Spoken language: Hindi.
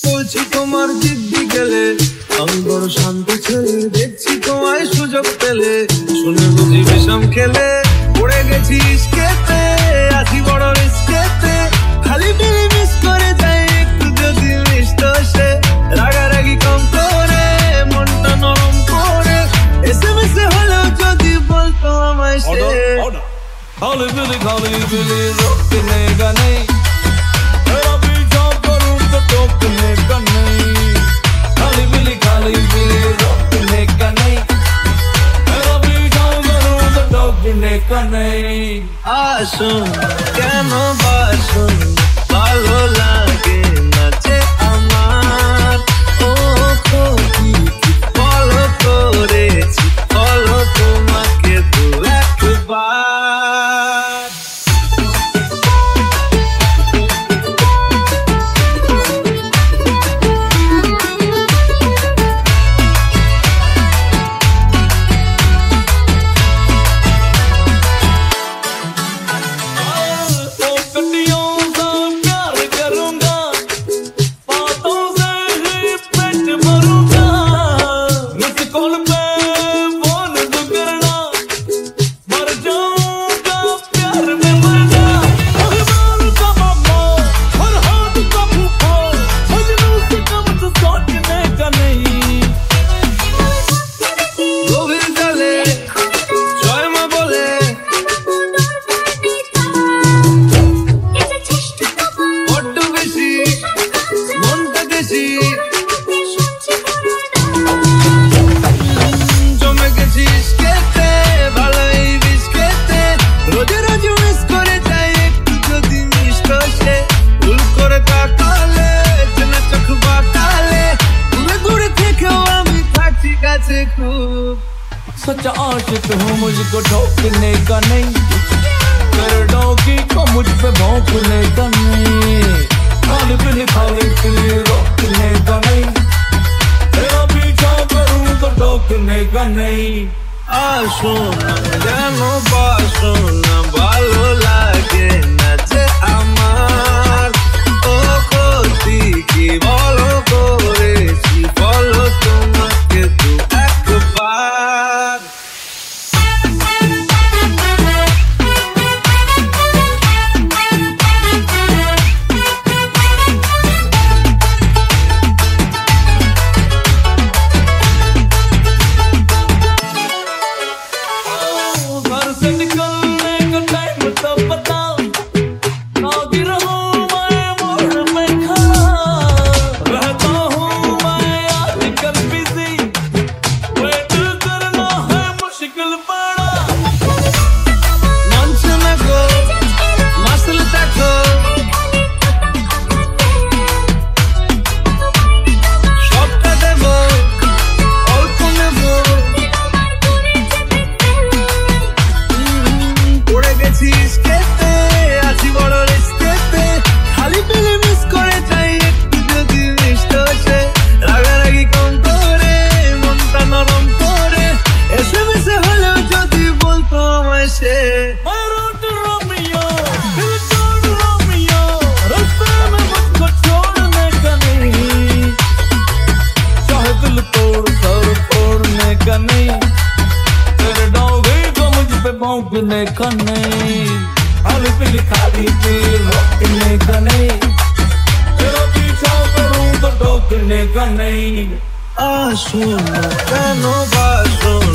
বলছি তোমার জিদ্দি গেলে আমি বড় শান্ত ছেলে দেখছি তোমায় সুযোগ পেলে শুনে বুঝি বিষম খেলে পড়ে গেছি ইস্কেতে আছি বড় রিস্কেতে খালি বিলি মিস করে যাই একটু যদি মিষ্ট সে রাগারাগি কম করে মনটা নরম করে এসএমএস হলেও যদি বলতো আমায় সে খালি বিলি রোকনে का नहीं तेरा पीछा करूं तो टोकने का नहीं खाली बिली रोकने का नहीं तेरा पीछा करूं तो टोकने का नहीं आशुन কেনো বাসুন ভালো লাগে নাচে আমার ও খোকি ফলো করেছি ফলো তোমাকে দু একবার सच्चा आशिक हूँ मुझको ठोकने का नहीं तेरे डॉगी को मुझ पे भौंकने का नहीं खाली बिली रोकने का नहीं तेरा पीछा करूँ तो ठोकने का नहीं आशुना জানো বাসনা ভালো লাগে নাচে আমার ও ক্ষতি কি বলো করেছি বলো তোমাকে দু একবার भौंकने का नहीं खाली बिली रोकने का नहीं तेरा पीछा करूं तो टोकने का नहीं आशुना কেনো বাসুন